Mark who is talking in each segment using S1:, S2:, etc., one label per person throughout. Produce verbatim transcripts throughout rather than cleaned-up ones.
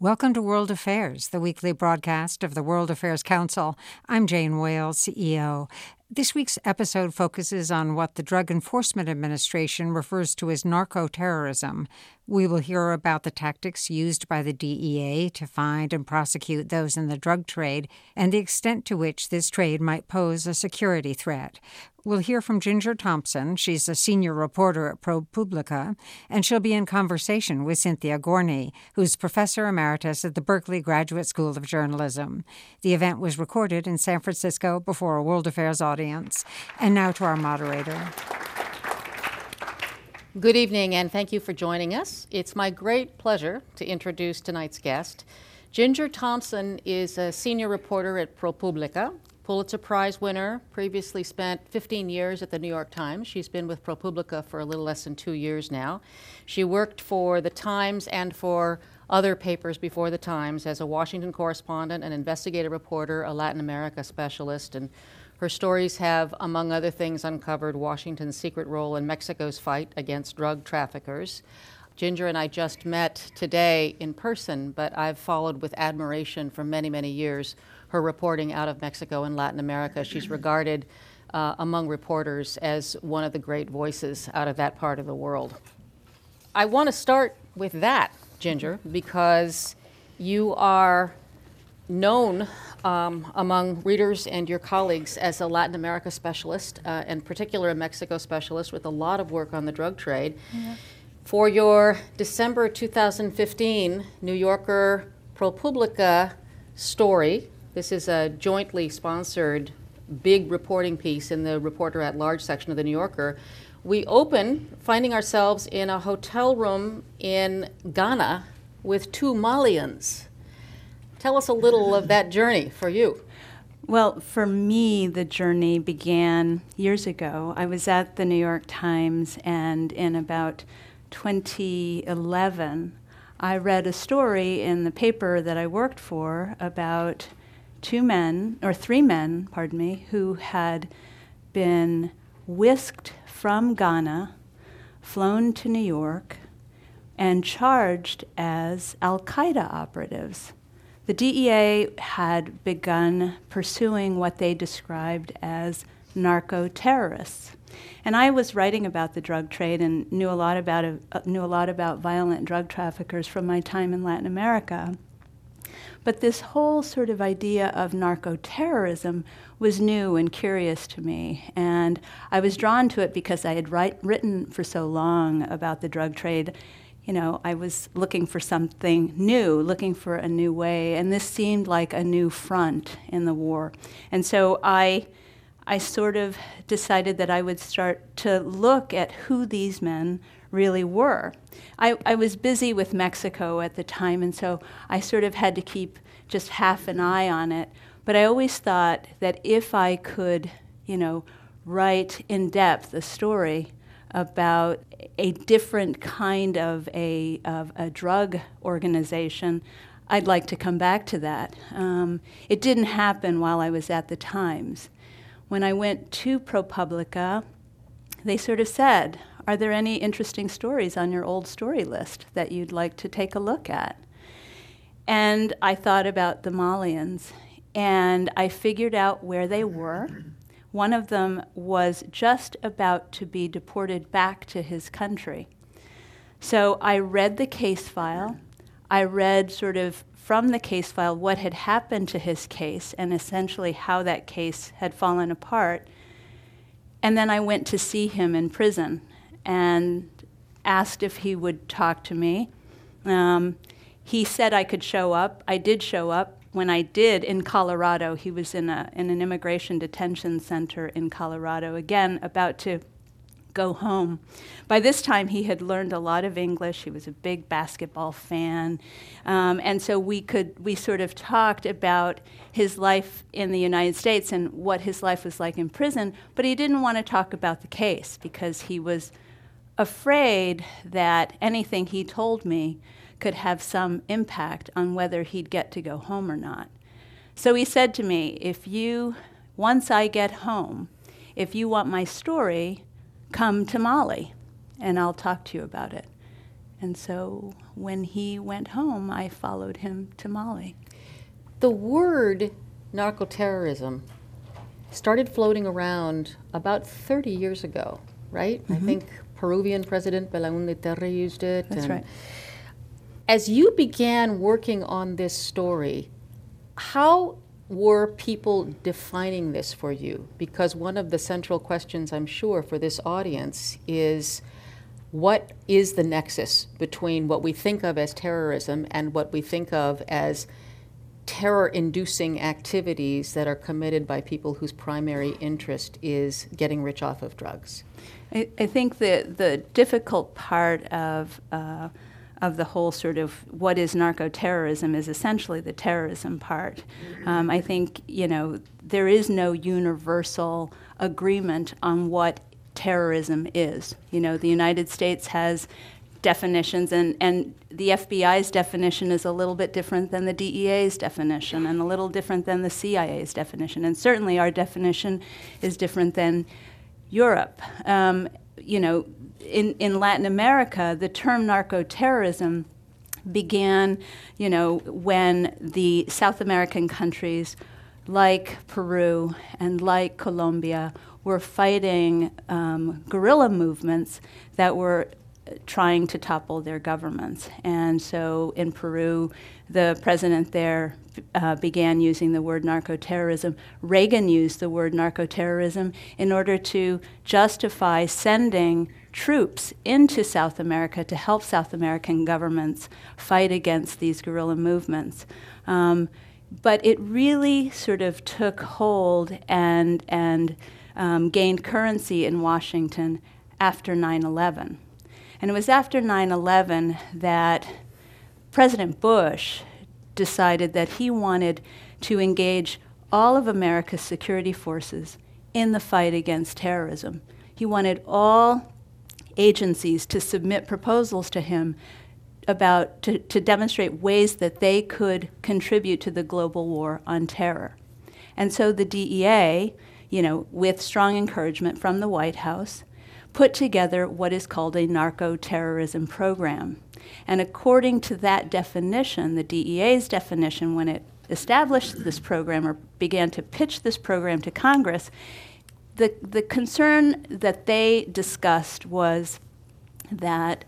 S1: Welcome to World Affairs, the weekly broadcast of the World Affairs Council. I'm Jane Wales, C E O. This week's episode focuses on what the Drug Enforcement Administration refers to as narco-terrorism. We will hear about the tactics used by the D E A to find and prosecute those in the drug trade and the extent to which this trade might pose a security threat. We'll hear from Ginger Thompson. She's a senior reporter at ProPublica, and she'll be in conversation with Cynthia Gorney, who's professor emeritus at the Berkeley Graduate School of Journalism. The event was recorded in San Francisco before a World Affairs audience. And now to our moderator.
S2: Good evening, and thank you for joining us. It's my great pleasure to introduce tonight's guest. Ginger Thompson is a senior reporter at ProPublica, Pulitzer Prize winner, previously spent fifteen years at the New York Times. She's been with ProPublica for a little less than two years now. She worked for the Times and for other papers before the Times as a Washington correspondent, an investigative reporter, a Latin America specialist, and her stories have, among other things, uncovered Washington's secret role in Mexico's fight against drug traffickers. Ginger and I just met today in person, but I've followed with admiration for many, many years her reporting out of Mexico and Latin America. She's regarded uh, among reporters as one of the great voices out of that part of the world. I want to start with that, Ginger, because you are known um, among readers and your colleagues as a Latin America specialist, uh, in particular a Mexico specialist with a lot of work on the drug trade. Yeah. For your December two thousand fifteen New Yorker ProPublica story, this is a jointly sponsored big reporting piece in the Reporter at Large section of the New Yorker. We open finding ourselves in a hotel room in Ghana with two Malians. Tell us a little of that journey for you.
S3: Well, for me, the journey began years ago. I was at the New York Times, and in about twenty eleven, I read a story in the paper that I worked for about two men, or three men, pardon me, who had been whisked from Ghana, flown to New York, and charged as Al-Qaeda operatives. The D E A had begun pursuing what they described as narco-terrorists. And I was writing about the drug trade and knew a lot about it, uh, knew a lot about violent drug traffickers from my time in Latin America. But this whole sort of idea of narco-terrorism was new and curious to me. And I was drawn to it because I had write, written for so long about the drug trade. You know, I was looking for something new, looking for a new way, and this seemed like a new front in the war. And so I, I sort of decided that I would start to look at who these men really were. I, I was busy with Mexico at the time, and so I sort of had to keep just half an eye on it. But I always thought that if I could, you know, write in depth a story about a different kind of a, of a drug organization, I'd like to come back to that. Um, it didn't happen while I was at the Times. When I went to ProPublica, they sort of said, are there any interesting stories on your old story list that you'd like to take a look at? And I thought about the Malians, and I figured out where they were. One of them was just about to be deported back to his country. So I read the case file. I read sort of from the case file what had happened to his case and essentially how that case had fallen apart. And then I went to see him in prison and asked if he would talk to me. Um, he said I could show up. I did show up. When I did in Colorado, he was in, a, in an immigration detention center in Colorado, again, about to go home. By this time, he had learned a lot of English. He was a big basketball fan. Um, and so we could, we sort of talked about his life in the United States and what his life was like in prison, but he didn't want to talk about the case because he was afraid that anything he told me could have some impact on whether he'd get to go home or not. So he said to me, if you, once I get home, if you want my story, come to Mali, and I'll talk to you about it. And so when he went home, I followed him to Mali.
S2: The word narcoterrorism started floating around about thirty years ago, right? Mm-hmm. I think Peruvian President Belaúnde Terry used it.
S3: That's
S2: and
S3: right.
S2: As you began working on this story, how were people defining this for you? Because one of the central questions, I'm sure, for this audience is, what is the nexus between what we think of as terrorism and what we think of as terror-inducing activities that are committed by people whose primary interest is getting rich off of drugs?
S3: I, I think that the difficult part of uh, of the whole sort of what is narco-terrorism is essentially the terrorism part. Um, I think, you know, there is no universal agreement on what terrorism is. You know, the United States has definitions, and, and the F B I's definition is a little bit different than the D E A's definition, and a little different than the C I A's definition, and certainly our definition is different than Europe. Um, you know, in, in Latin America, the term narco-terrorism began, you know, when the South American countries like Peru and like Colombia were fighting um, guerrilla movements that were trying to topple their governments. And so in Peru, the president there uh, began using the word narco-terrorism. Reagan used the word narco-terrorism in order to justify sending troops into South America to help South American governments fight against these guerrilla movements. Um, but it really sort of took hold and, and um, gained currency in Washington after nine eleven. And it was after nine eleven that President Bush decided that he wanted to engage all of America's security forces in the fight against terrorism. He wanted all agencies to submit proposals to him about to, to demonstrate ways that they could contribute to the global war on terror. And so the D E A, you know, with strong encouragement from the White House, put together what is called a narco-terrorism program. And according to that definition, the D E A's definition, when it established this program or began to pitch this program to Congress, the, the concern that they discussed was that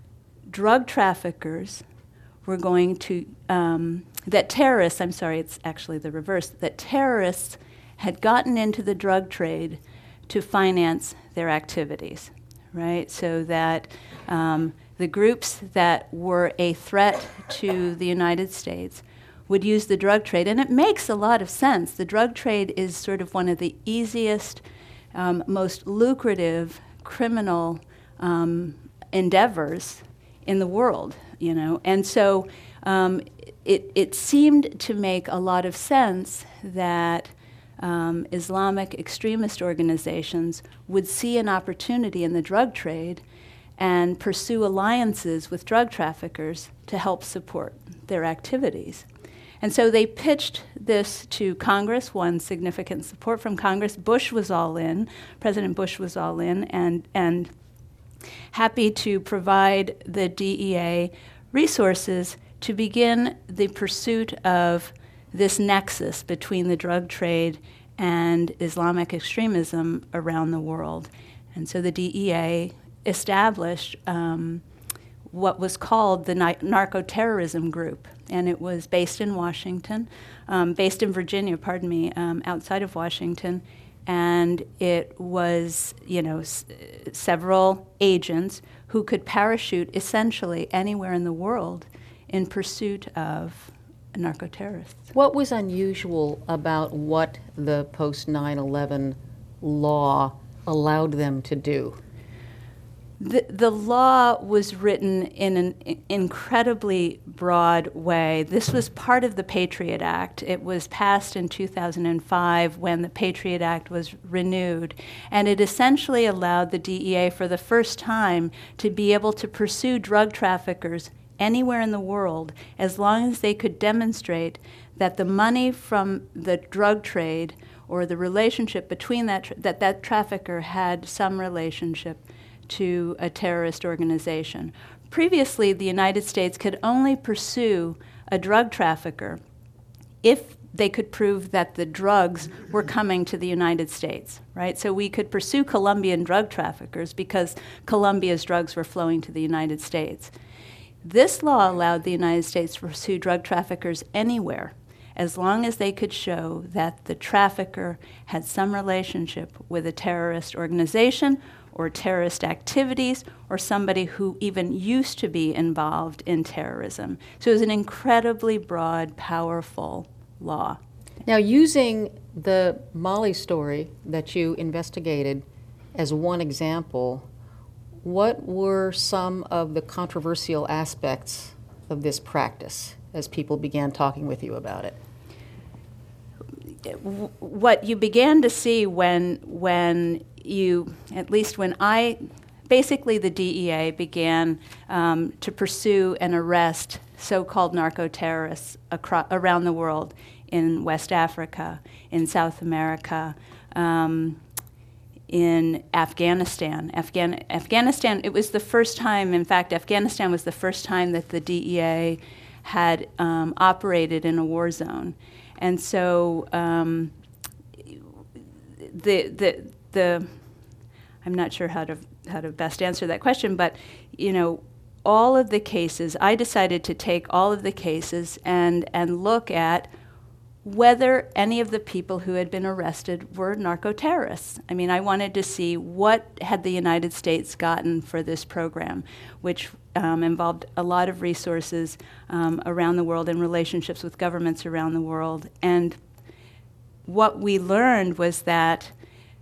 S3: drug traffickers were going to, um, that terrorists, I'm sorry, it's actually the reverse, that terrorists had gotten into the drug trade to finance their activities, right? So that um, the groups that were a threat to the United States would use the drug trade. And it makes a lot of sense. The drug trade is sort of one of the easiest, um, most lucrative criminal um, endeavors in the world, you know. And so um, it, it seemed to make a lot of sense that Um, Islamic extremist organizations would see an opportunity in the drug trade and pursue alliances with drug traffickers to help support their activities. And so they pitched this to Congress, won significant support from Congress. Bush was all in, President Bush was all in, and, and happy to provide the D E A resources to begin the pursuit of this nexus between the drug trade and Islamic extremism around the world. And so the D E A established um, what was called the Ni- Narco-Terrorism Group, and it was based in Washington, um, based in Virginia, pardon me, um, outside of Washington, and it was, you know, s- several agents who could parachute essentially anywhere in the world in pursuit of narco-terrorists.
S2: What was unusual about what the post nine eleven law allowed them to do?
S3: The, the law was written in an incredibly broad way. This was part of the Patriot Act. It was passed in two thousand five when the Patriot Act was renewed, and it essentially allowed the D E A for the first time to be able to pursue drug traffickers anywhere in the world as long as they could demonstrate that the money from the drug trade or the relationship between that, tra- that that trafficker had some relationship to a terrorist organization. previously, the United States could only pursue a drug trafficker if they could prove that the drugs were coming to the United States, right? So we could pursue Colombian drug traffickers because Colombia's drugs were flowing to the United States. This law allowed the United States to pursue drug traffickers anywhere, as long as they could show that the trafficker had some relationship with a terrorist organization or terrorist activities, or somebody who even used to be involved in terrorism. So it was an incredibly broad, powerful law.
S2: Now, using the Mali story that you investigated as one example, what were some of the controversial aspects of this practice as people began talking with you about it?
S3: What you began to see when, when you, at least when I, basically the D E A began um, to pursue and arrest so-called narco-terrorists acro- around the world, in West Africa, in South America, um, in Afghanistan. Afghan- Afghanistan, it was the first time, in fact, Afghanistan was the first time that the D E A had um, operated in a war zone. And so um, the, the, the, I'm not sure how to, how to best answer that question, but, you know, all of the cases, I decided to take all of the cases and, and look at whether any of the people who had been arrested were narco-terrorists. I mean, I wanted to see what had the United States gotten for this program, which um, involved a lot of resources um, around the world and relationships with governments around the world. And what we learned was that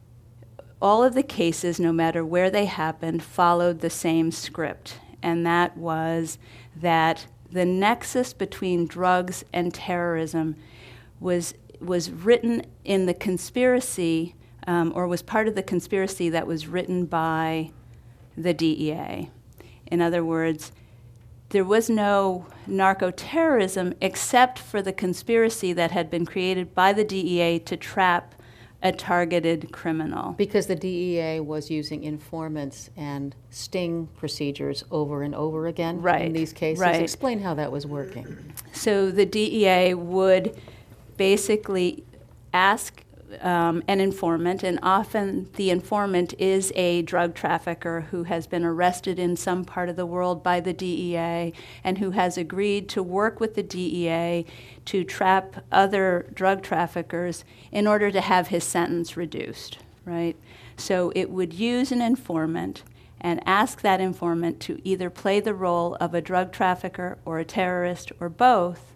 S3: all of the cases, no matter where they happened, followed the same script, and that was that the nexus between drugs and terrorism was was written in the conspiracy, um, or was part of the conspiracy that was written by the D E A. In other words, there was no narco-terrorism except for the conspiracy that had been created by the D E A to trap a targeted criminal.
S2: Because the D E A was using informants and sting procedures over and over again
S3: right,
S2: in these cases.
S3: Right.
S2: Explain how that was working.
S3: So the D E A would basically ask um, an informant, and often the informant is a drug trafficker who has been arrested in some part of the world by the D E A and who has agreed to work with the D E A to trap other drug traffickers in order to have his sentence reduced, right? So it would use an informant and ask that informant to either play the role of a drug trafficker or a terrorist or both,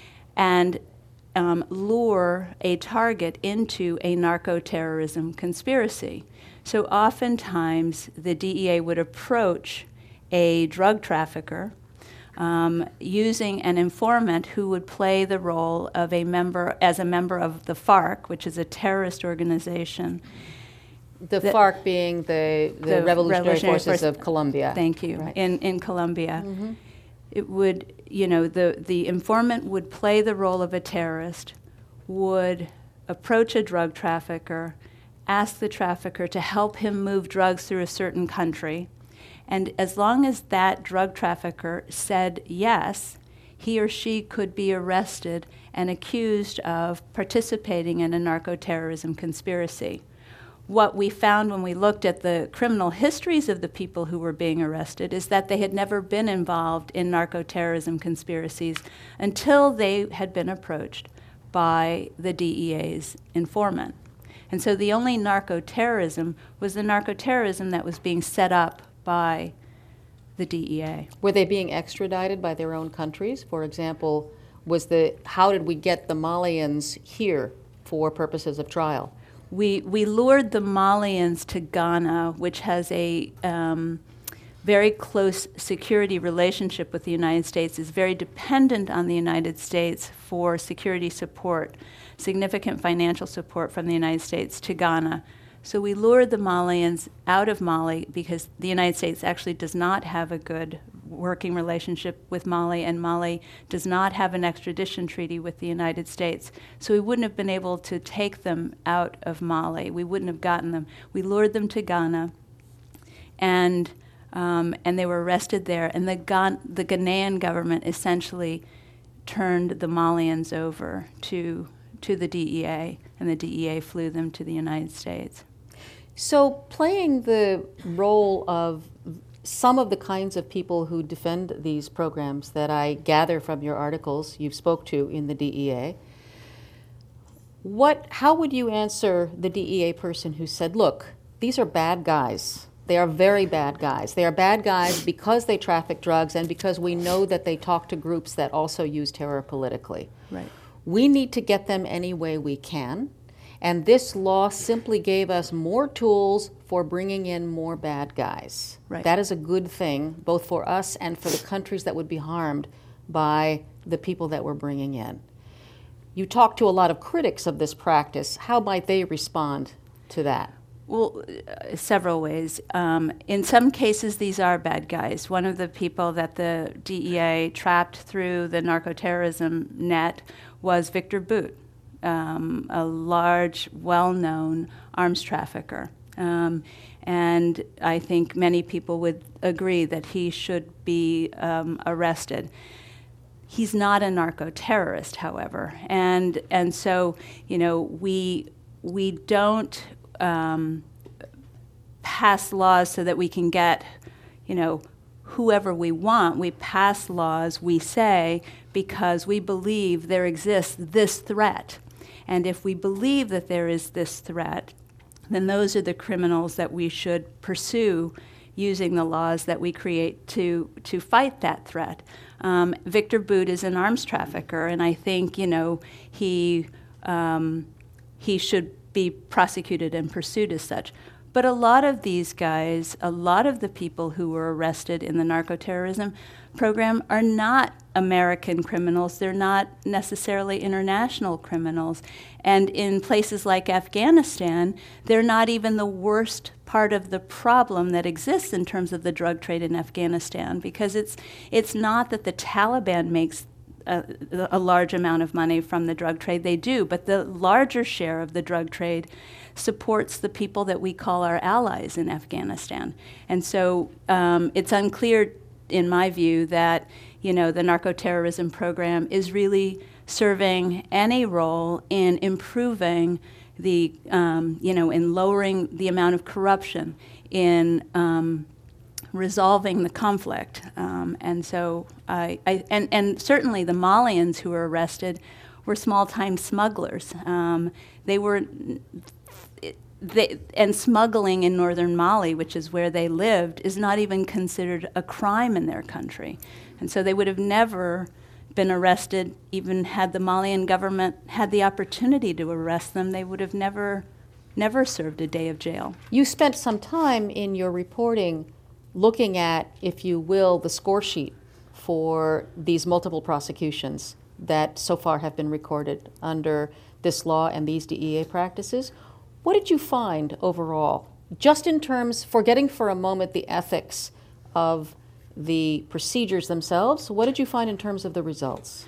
S3: and Um, lure a target into a narco-terrorism conspiracy. So oftentimes the D E A would approach a drug trafficker um, using an informant who would play the role of a member, as a member of the FARC, which is a terrorist organization.
S2: The, the FARC being the, the, the Revolutionary, Revolutionary Forces Force, of Colombia.
S3: Thank you,
S2: right.
S3: in, in Colombia.
S2: Mm-hmm.
S3: It would, you know, the, the informant would play the role of a terrorist, would approach a drug trafficker, ask the trafficker to help him move drugs through a certain country, and as long as that drug trafficker said yes, he or she could be arrested and accused of participating in a narco-terrorism conspiracy. What we found when we looked at the criminal histories of the people who were being arrested is that they had never been involved in narco-terrorism conspiracies until they had been approached by the D E A's informant. And so the only narco-terrorism was the narco-terrorism that was being set up by the D E A.
S2: Were they being extradited by their own countries? For example, was the how did we get the Malians here for purposes of trial?
S3: We we lured the Malians to Ghana, which has a um, very close security relationship with the United States, is very dependent on the United States for security support, significant financial support from the United States to Ghana. So we lured the Malians out of Mali because the United States actually does not have a good working relationship with Mali, and Mali does not have an extradition treaty with the United States. So we wouldn't have been able to take them out of Mali. We wouldn't have gotten them. We lured them to Ghana, and Um, and they were arrested there, and the, Gan- the Ghanaian government essentially turned the Malians over to to the D E A, and the D E A flew them to the United States.
S2: So playing the role of some of the kinds of people who defend these programs that I gather from your articles you spoke to in the D E A, what, how would you answer the D E A person who said, look, these are bad guys. They are very bad guys. They are bad guys because they traffic drugs and because we know that they talk to groups that also use terror politically.
S3: Right.
S2: We need to get them any way we can, and this law simply gave us more tools for bringing in more bad guys.
S3: Right.
S2: That is a good thing, both for us and for the countries that would be harmed by the people that we're bringing in. You talk to a lot of critics of this practice. How might they respond to that?
S3: Well, uh, several ways. Um, in some cases, these are bad guys. One of the people that the D E A trapped through the narcoterrorism net was Victor Bout, um, a large, well-known arms trafficker. Um, and I think many people would agree that he should be um, arrested. He's not a narco-terrorist, however, and and so you know we we don't um, pass laws so that we can get you know whoever we want. We pass laws, we say, because we believe there exists this threat, and if we believe that there is this threat, then those are the criminals that we should pursue using the laws that we create to to fight that threat. Um, Victor Bout is an arms trafficker, and I think you know he um, he should be prosecuted and pursued as such. But a lot of these guys, a lot of the people who were arrested in the narcoterrorism program are not American criminals. They're not necessarily international criminals. And in places like Afghanistan, they're not even the worst part of the problem that exists in terms of the drug trade in Afghanistan, because it's it's not that the Taliban makes a, a large amount of money from the drug trade. They do, but the larger share of the drug trade supports the people that we call our allies in Afghanistan. And so um, it's unclear, in my view, that you know the narcoterrorism program is really serving any role in improving the, um, you know, in lowering the amount of corruption, in um, resolving the conflict. Um, and so, I, I and, and certainly the Malians who were arrested were small-time smugglers. Um, they were, they, and smuggling in northern Mali, which is where they lived, is not even considered a crime in their country. And so they would have never been arrested, even had the Malian government had the opportunity to arrest them. They would have never, never served a day of jail.
S2: You spent some time in your reporting looking at, if you will, the score sheet for these multiple prosecutions that so far have been recorded under this law and these D E A practices. What did you find overall, just in terms, forgetting for a moment the ethics of the procedures themselves, what did you find in terms of the results?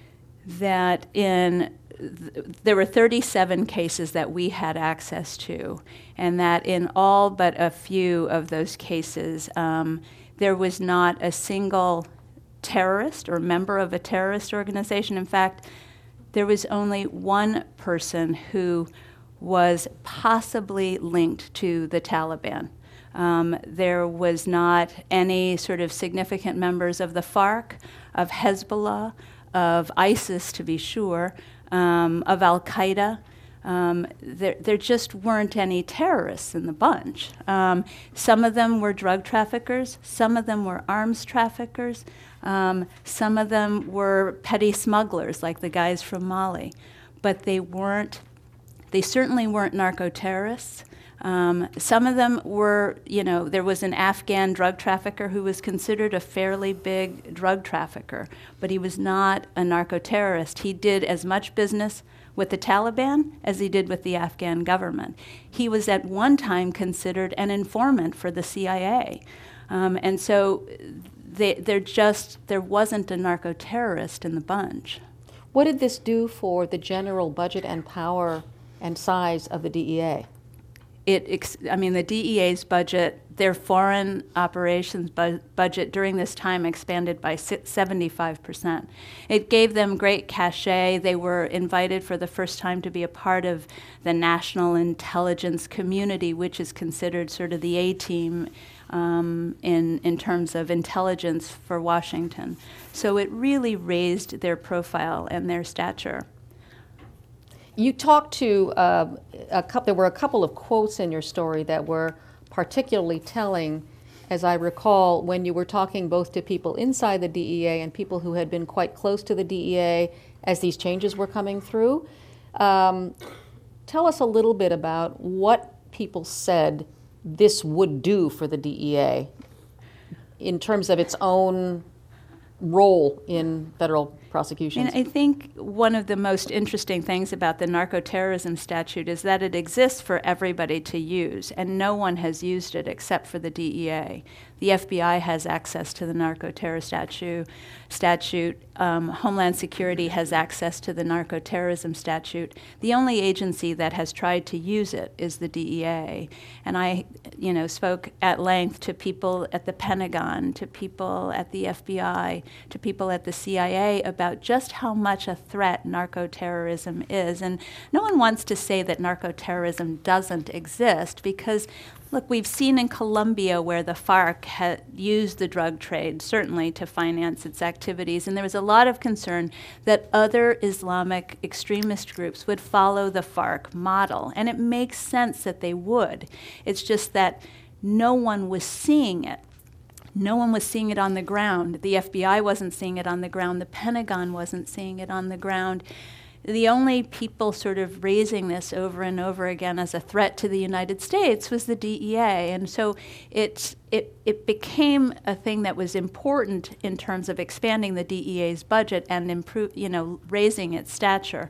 S3: That in, th- there were thirty-seven cases that we had access to, and that in all but a few of those cases, um, there was not a single terrorist or member of a terrorist organization. In fact, there was only one person who was possibly linked to the Taliban. Um, there was not any sort of significant members of the FARC, of Hezbollah, of ISIS, to be sure, um, of Al-Qaeda. Um, there, there just weren't any terrorists in the bunch. Um, some of them were drug traffickers. Some of them were arms traffickers. Um, some of them were petty smugglers, like the guys from Mali. But they weren't, they certainly weren't narco-terrorists. Um, some of them were, you know, there was an Afghan drug trafficker who was considered a fairly big drug trafficker, but he was not a narco-terrorist. He did as much business with the Taliban as he did with the Afghan government. He was at one time considered an informant for the C I A. Um, and so they, they're just, there wasn't a narco-terrorist in the bunch.
S2: What did this do for the general budget and power and size of the D E A?
S3: It, ex- I mean, the D E A's budget their foreign operations bu- budget during this time expanded by seventy-five percent. It gave them great cachet. They were invited for the first time to be a part of the national intelligence community, which is considered sort of the A-team um, in, in terms of intelligence for Washington. So it really raised their profile and their stature.
S2: You talked to, uh, a couple, there were a couple of quotes in your story that were particularly telling, as I recall, when you were talking both to people inside the D E A and people who had been quite close to the D E A as these changes were coming through. Um, tell us a little bit about what people said this would do for the D E A in terms of its own role in federal prosecutions.
S3: And I think one of the most interesting things about the narco-terrorism statute is that it exists for everybody to use, and no one has used it except for the D E A. The F B I has access to the narco-terror statute. statute. Um, Homeland Security has access to the narco-terrorism statute. The only agency that has tried to use it is the D E A. And I, you know, spoke at length to people at the Pentagon, to people at the F B I, to people at the C I A about just how much a threat narco-terrorism is. And no one wants to say that narco-terrorism doesn't exist because, look, we've seen in Colombia where the FARC had used the drug trade, certainly, to finance its activities. And there was a lot of concern that other Islamic extremist groups would follow the FARC model. And it makes sense that they would. It's just that no one was seeing it. No one was seeing it on the ground. The F B I wasn't seeing it on the ground. The Pentagon wasn't seeing it on the ground. The only people sort of raising this over and over again as a threat to the United States was the D E A. And so it, it, it became a thing that was important in terms of expanding the D E A's budget and improve, you know, raising its stature.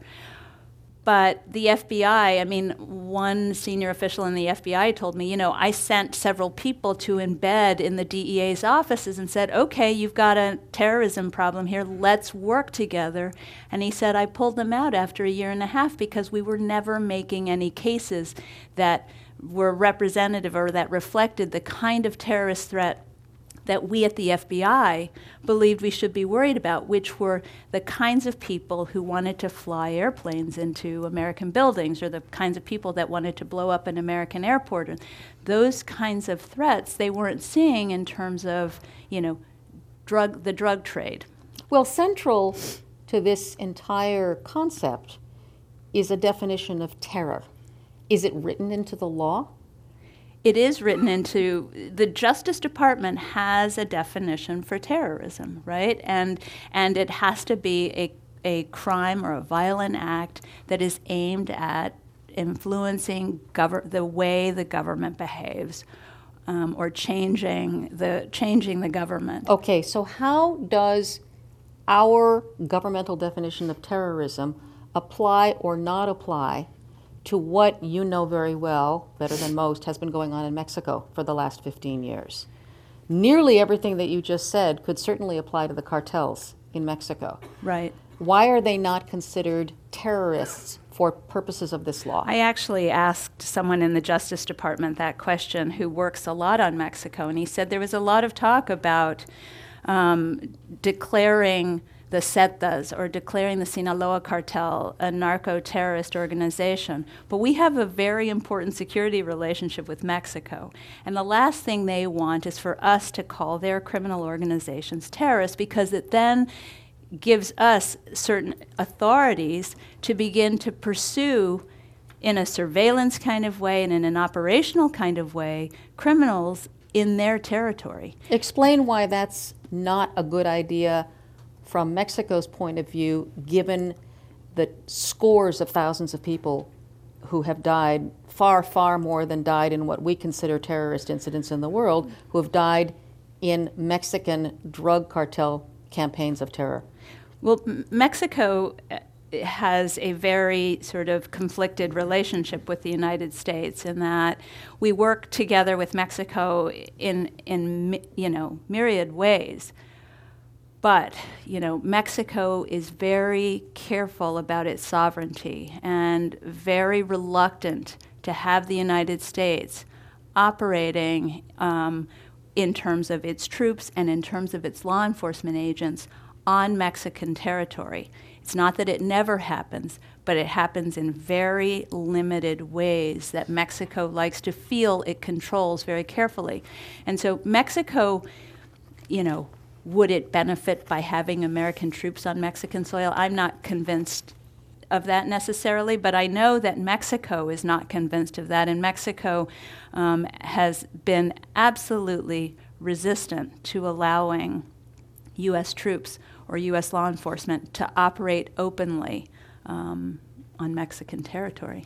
S3: But the F B I, I mean, one senior official in the F B I told me, you know, I sent several people to embed in the D E A's offices and said, okay, you've got a terrorism problem here, let's work together. And he said, I pulled them out after a year and a half because we were never making any cases that were representative or that reflected the kind of terrorist threat that we at the F B I believed we should be worried about, which were the kinds of people who wanted to fly airplanes into American buildings or the kinds of people that wanted to blow up an American airport. And those kinds of threats they weren't seeing in terms of, you know, drug the drug trade.
S2: Well, central to this entire concept is a definition of terror. Is it written into the law?
S3: It is written into, the Justice Department has a definition for terrorism, right? And and it has to be a, a crime or a violent act that is aimed at influencing gov- the way the government behaves um, or changing the changing the government.
S2: Okay, so how does our governmental definition of terrorism apply or not apply to what you know very well, better than most, has been going on in Mexico for the last fifteen years? Nearly everything that you just said could certainly apply to the cartels in Mexico.
S3: Right.
S2: Why are they not considered terrorists for purposes of this law?
S3: I actually asked someone in the Justice Department that question who works a lot on Mexico, and he said there was a lot of talk about um, declaring the Zetas or declaring the Sinaloa cartel a narco-terrorist organization. But we have a very important security relationship with Mexico. And the last thing they want is for us to call their criminal organizations terrorists, because it then gives us certain authorities to begin to pursue, in a surveillance kind of way and in an operational kind of way, criminals in their territory.
S2: Explain why that's not a good idea from Mexico's point of view, given the scores of thousands of people who have died, far, far more than died in what we consider terrorist incidents in the world, who have died in Mexican drug cartel campaigns of terror.
S3: Well, M- Mexico has a very sort of conflicted relationship with the United States in that we work together with Mexico in, in you know, myriad ways. But, you know, Mexico is very careful about its sovereignty and very reluctant to have the United States operating um, in terms of its troops and in terms of its law enforcement agents on Mexican territory. It's not that it never happens, but it happens in very limited ways that Mexico likes to feel it controls very carefully. And so Mexico, you know, would it benefit by having American troops on Mexican soil? I'm not convinced of that necessarily, but I know that Mexico is not convinced of that, and Mexico um, has been absolutely resistant to allowing U S troops or U S law enforcement to operate openly um, on Mexican territory.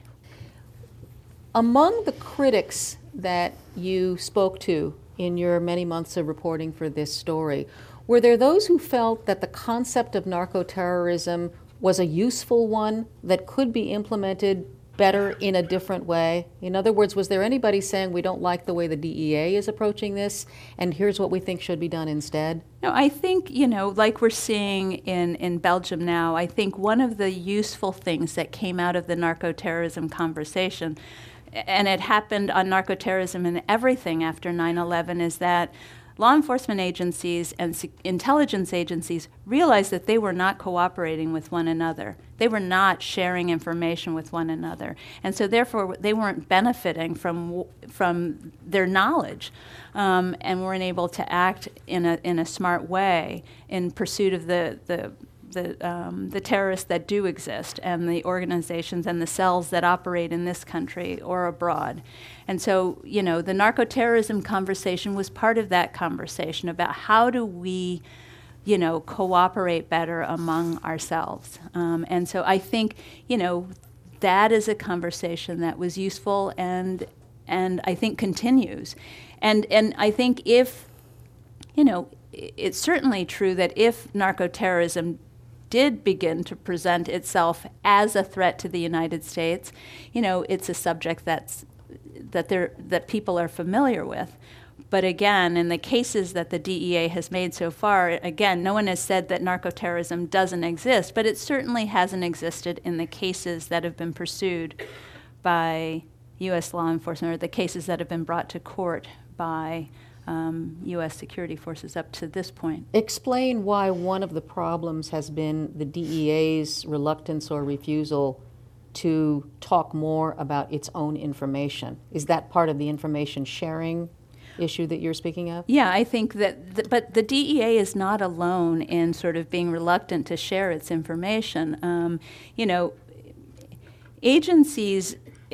S2: Among the critics that you spoke to in your many months of reporting for this story, were there those who felt that the concept of narco-terrorism was a useful one that could be implemented better in a different way? In other words, was there anybody saying we don't like the way the D E A is approaching this, and here's what we think should be done instead?
S3: No, I think, you know, like we're seeing in, in Belgium now, I think one of the useful things that came out of the narco-terrorism conversation, and it happened on narco-terrorism and everything after nine eleven, is that law enforcement agencies and se- intelligence agencies realized that they were not cooperating with one another. They were not sharing information with one another. And so therefore they weren't benefiting from from their knowledge um, and weren't able to act in a in a smart way in pursuit of the the the, um, the terrorists that do exist and the organizations and the cells that operate in this country or abroad. And so, you know, the narco-terrorism conversation was part of that conversation about how do we, you know, cooperate better among ourselves. Um, and so I think, you know, that is a conversation that was useful and and I think continues. And and I think if, you know, it's certainly true that if narco-terrorism did begin to present itself as a threat to the United States, you know, it's a subject that's that there that people are familiar with. But again, in the cases that the D E A has made so far, again, no one has said that narco-terrorism doesn't exist, but it certainly hasn't existed in the cases that have been pursued by U S law enforcement or the cases that have been brought to court by Um, U S security forces up to this point.
S2: Explain why one of the problems has been the D E A's reluctance or refusal to talk more about its own information. Is that part of the information sharing issue that you're speaking of?
S3: Yeah, I think that, th- but the D E A is not alone in sort of being reluctant to share its information. Um, you know, agencies,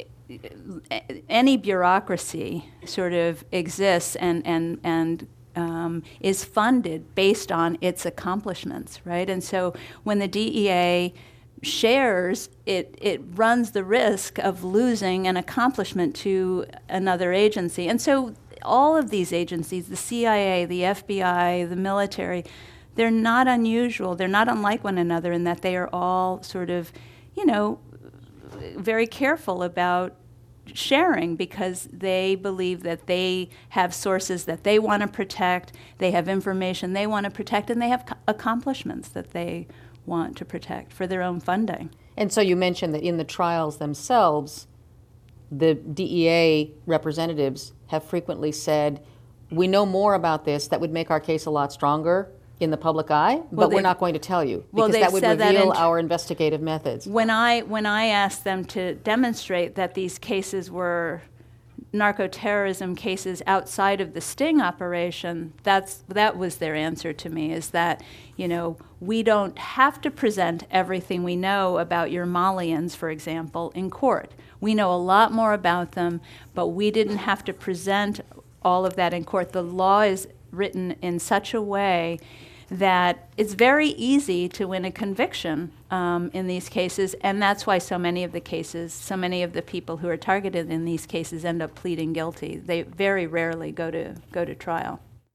S3: any bureaucracy sort of exists and and and um, is funded based on its accomplishments, right? And so when the D E A shares, it it runs the risk of losing an accomplishment to another agency. And so all of these agencies, the C I A, the F B I, the military, they're not unusual. They're not unlike one another in that they are all sort of, you know, very careful about sharing because they believe that they have sources that they want to protect, they have information they want to protect, and they have co- accomplishments that they want to protect for their own funding.
S2: And so you mentioned that in the trials themselves, the D E A representatives have frequently said, we know more about this that would make our case a lot stronger in the public eye, but
S3: well,
S2: we're not going to tell you because
S3: well,
S2: that would reveal
S3: that in,
S2: our investigative methods.
S3: When I when I asked them to demonstrate that these cases were narco-terrorism cases outside of the sting operation, that's that was their answer to me, is that, you know, we don't have to present everything we know about your Malians, for example, in court. We know a lot more about them, but we didn't have to present all of that in court. The law is written in such a way that it's very easy to win a conviction um, in these cases, and that's why so many of the cases, so many of the people who are targeted in these cases end up pleading guilty. They very rarely go to go to trial.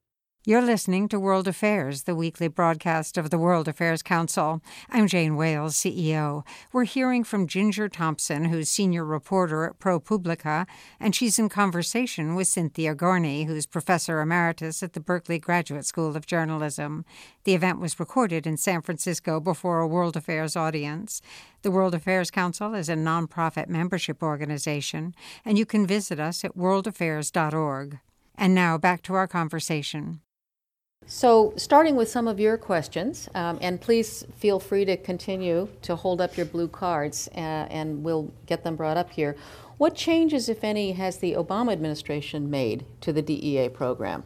S1: You're listening to World Affairs, the weekly broadcast of the World Affairs Council. I'm Jane Wales, C E O. We're hearing from Ginger Thompson, who's senior reporter at ProPublica, and she's in conversation with Cynthia Gorney, who's professor emeritus at the Berkeley Graduate School of Journalism. The event was recorded in San Francisco before a World Affairs audience. The World Affairs Council is a nonprofit membership organization, and you can visit us at world affairs dot org. And now back to our conversation.
S2: So, starting with some of your questions, um, and please feel free to continue to hold up your blue cards, uh, and we'll get them brought up here. What changes, if any, has the Obama administration made to the D E A program?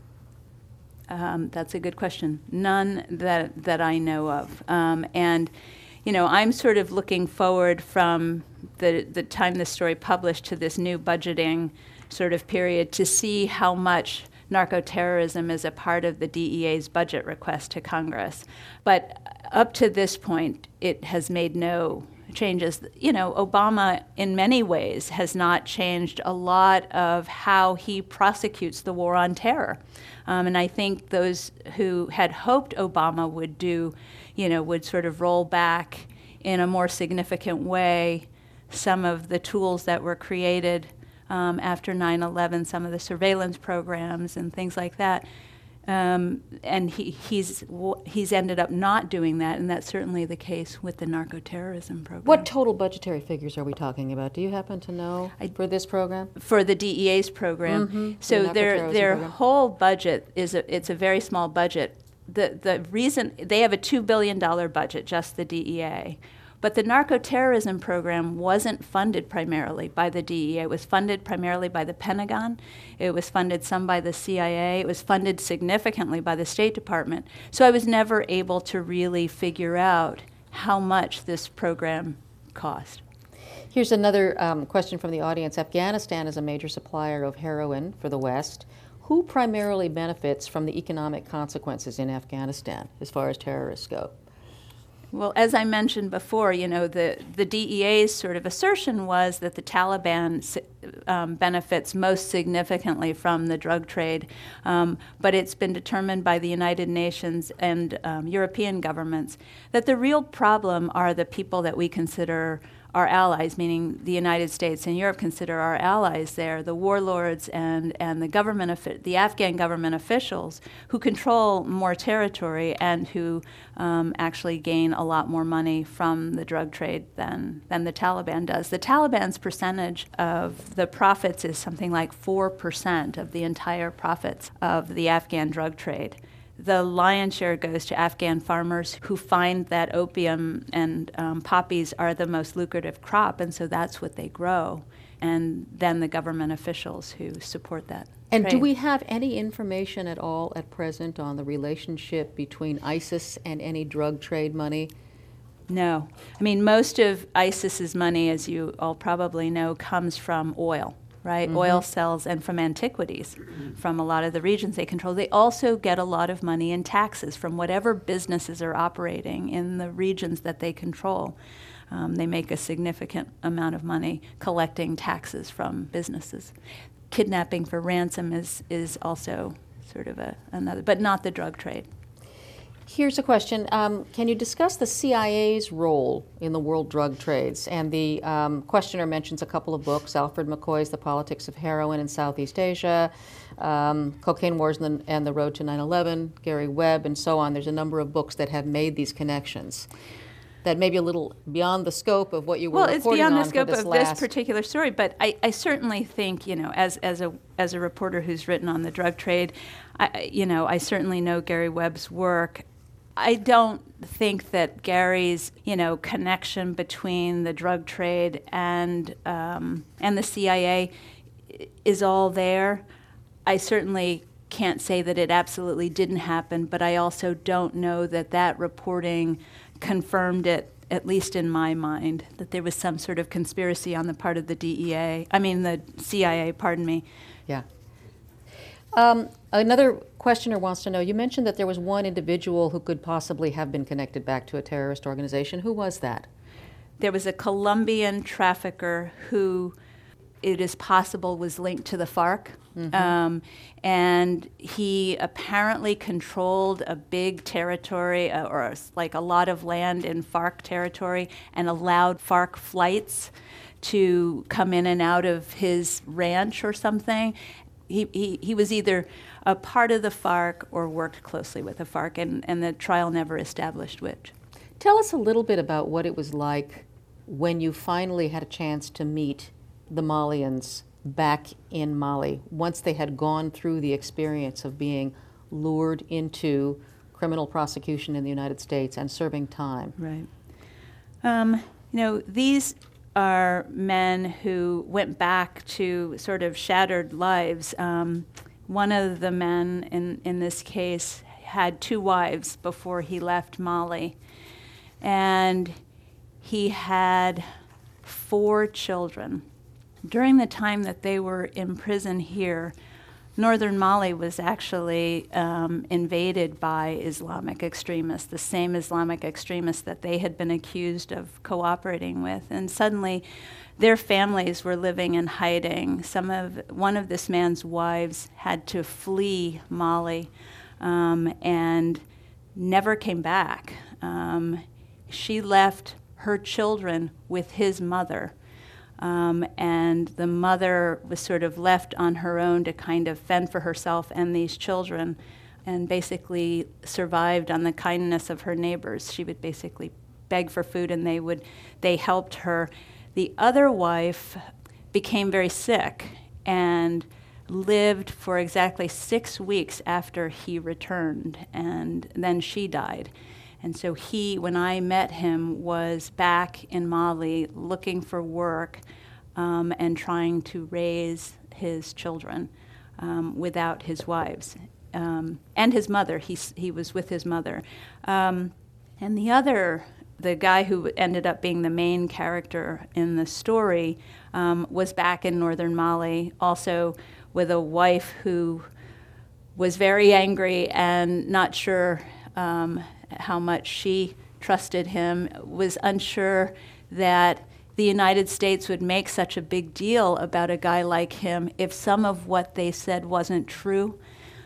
S3: Um, that's a good question. None that that I know of. Um, and, you know, I'm sort of looking forward from the the time this story published to this new budgeting sort of period to see how much narcoterrorism is a part of the D E A's budget request to Congress. But up to this point, it has made no changes. You know, Obama, in many ways, has not changed a lot of how he prosecutes the war on terror. Um, and I think those who had hoped Obama would do, you know, would sort of roll back in a more significant way some of the tools that were created Um, after nine eleven, some of the surveillance programs and things like that. Um, and he, he's he's ended up not doing that, and that's certainly the case with the narcoterrorism program.
S2: What total budgetary figures are we talking about? Do you happen to know
S3: I,
S2: for this program?
S3: For the D E A's program.
S2: Mm-hmm.
S3: So
S2: the
S3: their their
S2: program.
S3: whole budget is a, it's a very small budget. The the reason they have a two billion dollars budget, just the D E A. But the narcoterrorism program wasn't funded primarily by the D E A. It was funded primarily by the Pentagon. It was funded some by the C I A. It was funded significantly by the State Department. So I was never able to really figure out how much this program cost.
S2: Here's another um, question from the audience. Afghanistan is a major supplier of heroin for the West. Who primarily benefits from the economic consequences in Afghanistan as far as terrorists go?
S3: Well, as I mentioned before, you know, the, the D E A's sort of assertion was that the Taliban um, benefits most significantly from the drug trade, um, but it's been determined by the United Nations and um, European governments that the real problem are the people that we consider our allies, meaning the United States and Europe consider our allies there, the warlords and, and the government, the Afghan government officials who control more territory and who um, actually gain a lot more money from the drug trade than, than the Taliban does. The Taliban's percentage of the profits is something like four percent of the entire profits of the Afghan drug trade. The lion's share goes to Afghan farmers who find that opium and um, poppies are the most lucrative crop, and so that's what they grow. And then the government officials who support that.
S2: And
S3: trade.
S2: Do we have any information at all at present on the relationship between ISIS and any drug trade money?
S3: No. I mean, most of ISIS's money, as you all probably know, comes from oil. Right, mm-hmm. Oil sales and from antiquities from a lot of the regions they control. They also get a lot of money in taxes from whatever businesses are operating in the regions that they control. Um, they make a significant amount of money collecting taxes from businesses. Kidnapping for ransom is, is also sort of a, another, but not the drug trade.
S2: Here's a question. Um, can you discuss the C I A's role in the world drug trades? And the um, questioner mentions a couple of books, Alfred McCoy's The Politics of Heroin in Southeast Asia, um, Cocaine Wars and the, and the Road to nine eleven, Gary Webb, and so on. There's a number of books that have made these connections that may be a little beyond the scope of what you were
S3: well,
S2: reporting
S3: on.
S2: on
S3: Well, it's beyond the scope
S2: for this
S3: of
S2: last.
S3: this particular story, but I, I certainly think, you know, as as a as a reporter who's written on the drug trade, I, you know, I certainly know Gary Webb's work. I don't think that Gary's, you know, connection between the drug trade and um, and the C I A is all there. I certainly can't say that it absolutely didn't happen, but I also don't know that that reporting confirmed it, at least in my mind, that there was some sort of conspiracy on the part of the D E A. I mean, the C I A, pardon me.
S2: Yeah. Um, another questioner wants to know, you mentioned that there was one individual who could possibly have been connected back to a terrorist organization. Who was that?
S3: There was a Colombian trafficker who it is possible was linked to the FARC.
S2: Mm-hmm.
S3: Um, and he apparently controlled a big territory uh, or a, like a lot of land in FARC territory and allowed FARC flights to come in and out of his ranch or something. He, he, he was either a part of the FARC or worked closely with the FARC, and, and the trial never established which.
S2: Tell us a little bit about what it was like when you finally had a chance to meet the Malians back in Mali, once they had gone through the experience of being lured into criminal prosecution in the United States and serving time.
S3: Right. Um, you know, these are men who went back to sort of shattered lives. Um, one of the men in, in this case had two wives before he left Mali. And he had four children. During the time that they were in prison here, northern Mali was actually um, invaded by Islamic extremists, the same Islamic extremists that they had been accused of cooperating with. And suddenly, their families were living in hiding. Some of one of this man's wives had to flee Mali um, and never came back. Um, she left her children with his mother. Um, and the mother was sort of left on her own to kind of fend for herself and these children, and basically survived on the kindness of her neighbors. She would basically beg for food, and they would they helped her. The other wife became very sick and lived for exactly six weeks after he returned, and then she died. And so he, when I met him, was back in Mali looking for work um, and trying to raise his children um, without his wives. Um, and his mother, he, he was with his mother. Um, and the other, the guy who ended up being the main character in the story, um, was back in northern Mali, also with a wife who was very angry and not sure um, how much she trusted him, was unsure that the United States would make such a big deal about a guy like him if some of what they said wasn't true.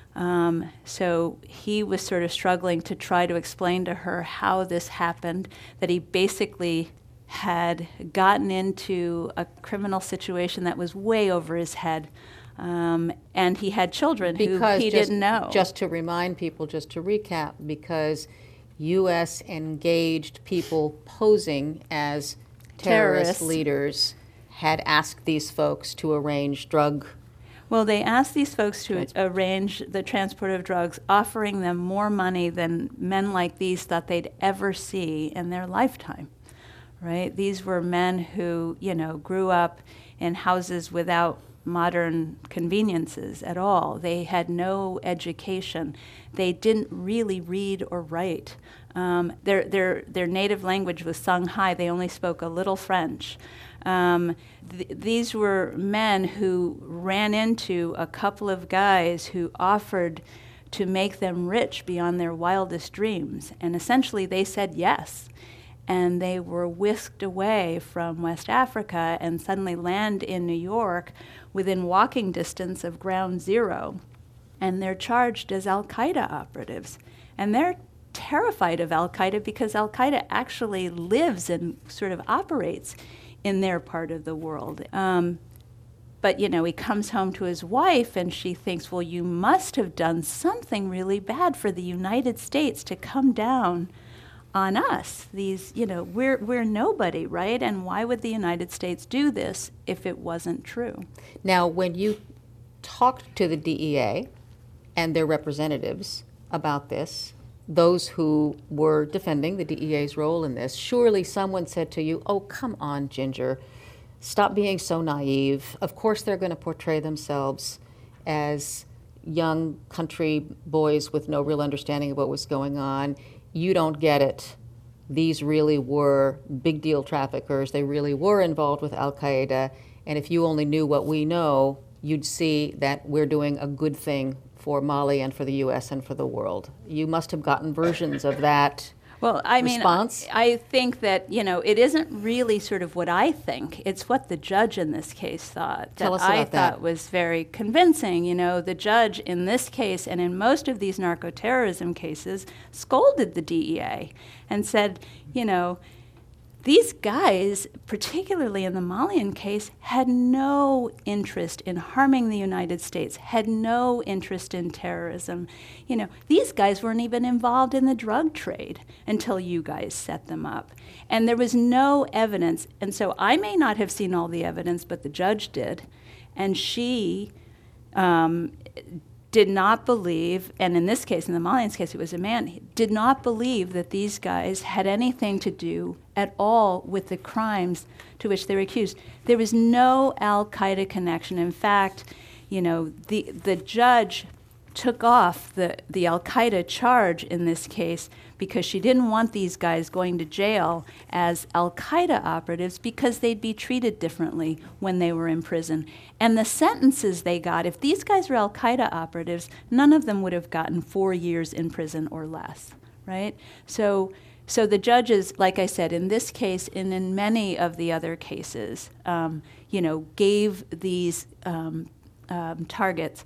S3: Um, so he was sort of struggling to try to explain to her how this happened, that he basically had gotten into a criminal situation that was way over his head. Um, and he had children
S2: because
S3: who he
S2: just,
S3: didn't know.
S2: Just to remind people, just to recap, because U S engaged people posing as terrorist
S3: Terrorists.
S2: leaders had asked these folks to arrange drug.
S3: Well, they asked these folks to
S2: Trans-
S3: arrange the transport of drugs, offering them more money than men like these thought they'd ever see in their lifetime, right? These were men who, you know, grew up in houses without modern conveniences at all. They had no education. They didn't really read or write. Um, their, their, their native language was Songhai. They only spoke a little French. Um, th- these were men who ran into a couple of guys who offered to make them rich beyond their wildest dreams. And essentially they said yes. And they were whisked away from West Africa and suddenly land in New York within walking distance of Ground Zero. And they're charged as Al-Qaeda operatives. And they're terrified of Al-Qaeda because Al-Qaeda actually lives and sort of operates in their part of the world. Um, but, you know, he comes home to his wife and she thinks, well, you must have done something really bad for the United States to come down on us. These, you know, we're we're nobody, right? And why would the United States do this if it wasn't true?
S2: Now, when you talked to the D E A and their representatives about this, those who were defending the D E A's role in this, surely someone said to you, oh, come on, Ginger, stop being so naive. Of course they're going to portray themselves as young country boys with no real understanding of what was going on. You don't get it. These really were big deal traffickers. They really were involved with Al-Qaeda. And if you only knew what we know, you'd see that we're doing a good thing for Mali and for the U S and for the world. You must have gotten versions of that
S3: Well, I
S2: response?
S3: mean, I think that, you know, it isn't really sort of what I think. It's what the judge in this case thought.
S2: Tell
S3: that
S2: us about
S3: I
S2: that.
S3: thought was very convincing. You know, the judge in this case and in most of these narco-terrorism cases scolded the D E A and said, you know, these guys, particularly in the Malian case, had no interest in harming the United States, had no interest in terrorism. You know, these guys weren't even involved in the drug trade until you guys set them up. And there was no evidence. And so I may not have seen all the evidence, but the judge did. And she um, did not believe, and in this case, in the Malian's case, it was a man, did not believe that these guys had anything to do at all with the crimes to which they were accused. There was no Al-Qaeda connection. In fact, you know, the the judge took off the, the Al-Qaeda charge in this case because she didn't want these guys going to jail as Al-Qaeda operatives because they'd be treated differently when they were in prison. And the sentences they got, if these guys were Al-Qaeda operatives, none of them would have gotten four years in prison or less, right? So, so the judges, like I said, in this case and in many of the other cases, um, you know, gave these um, um, targets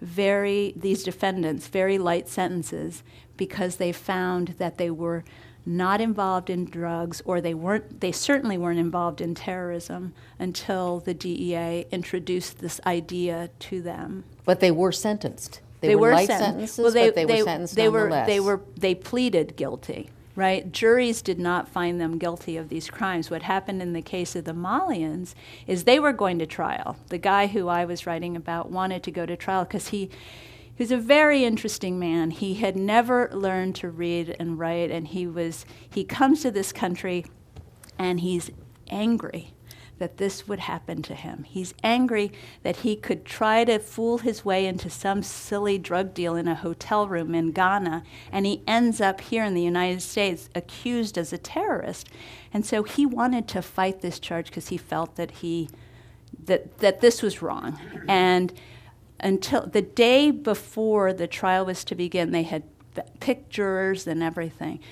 S3: very, these defendants, very light sentences because they found that they were not involved in drugs, or they weren't, they certainly weren't involved in terrorism until the D E A introduced this idea to them.
S2: But they were sentenced. They,
S3: They
S2: were,
S3: were
S2: light
S3: sen-
S2: sentences,
S3: well, they-
S2: but they,
S3: they-
S2: were sentenced
S3: they were,
S2: nonetheless.
S3: they were, they pleaded guilty, right? Juries did not find them guilty of these crimes. What happened in the case of the Malians is they were going to trial. The guy who I was writing about wanted to go to trial because he, he was a very interesting man. He had never learned to read and write, and he was, he comes to this country and he's angry that this would happen to him. He's angry that he could try to fool his way into some silly drug deal in a hotel room in Ghana, and he ends up here in the United States accused as a terrorist. And so he wanted to fight this charge because he felt that he that that this was wrong. And until the day before the trial was to begin, they had picked jurors and everything.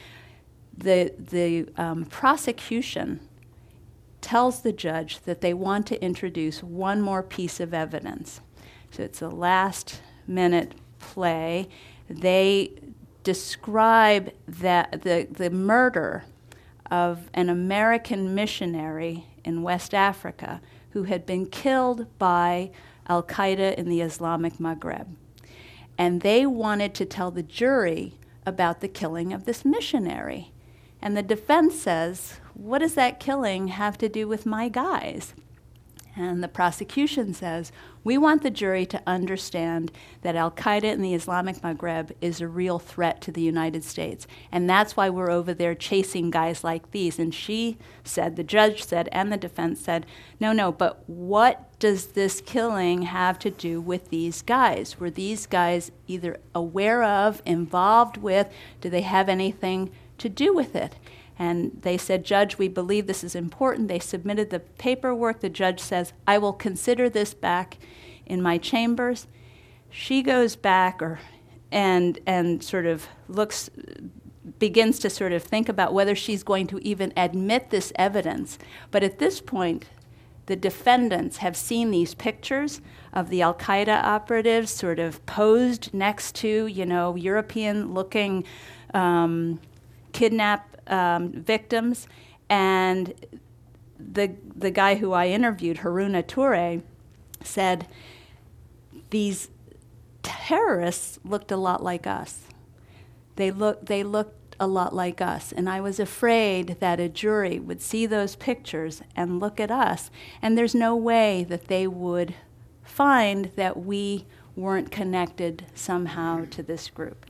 S3: The the um, prosecution tells the judge that they want to introduce one more piece of evidence. So it's a last minute play. They describe that the, the murder of an American missionary in West Africa who had been killed by Al-Qaeda in the Islamic Maghreb. And they wanted to tell the jury about the killing of this missionary. And the defense says, what does that killing have to do with my guys? And the prosecution says, we want the jury to understand that Al-Qaeda in the Islamic Maghreb is a real threat to the United States. And that's why we're over there chasing guys like these. And she said, the judge said, and the defense said, no, no, but what does this killing have to do with these guys? Were these guys either aware of, involved with, do they have anything to do with it? And they said, Judge, we believe this is important. They submitted the paperwork. The judge says, I will consider this back in my chambers. She goes back or and and sort of looks, begins to sort of think about whether she's going to even admit this evidence. But at this point, the defendants have seen these pictures of the Al-Qaeda operatives sort of posed next to, you know, European-looking um, kidnap Um, victims, and the the guy who I interviewed, Haruna Toure, said these terrorists looked a lot like us. They look they looked a lot like us, and I was afraid that a jury would see those pictures and look at us, and there's no way that they would find that we weren't connected somehow to this group.